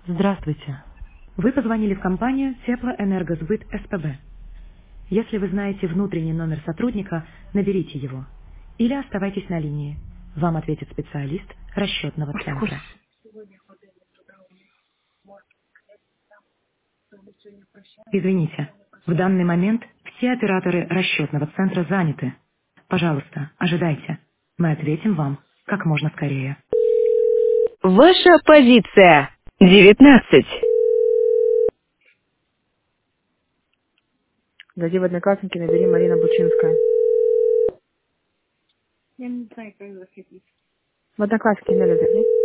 Здравствуйте. Вы позвонили в компанию Теплоэнергосбыт СПБ. Если вы знаете внутренний номер сотрудника, наберите его. Или оставайтесь на линии. Вам ответит специалист расчетного Of course. центра. Извините, в данный момент все операторы расчетного центра заняты. Пожалуйста, ожидайте. Мы ответим вам как можно скорее. Ваша позиция 19. Зайди в Одноклассники, набери Марина Бучинская. Я не знаю, как захотеть. В Одноклассники, Неля, зайди.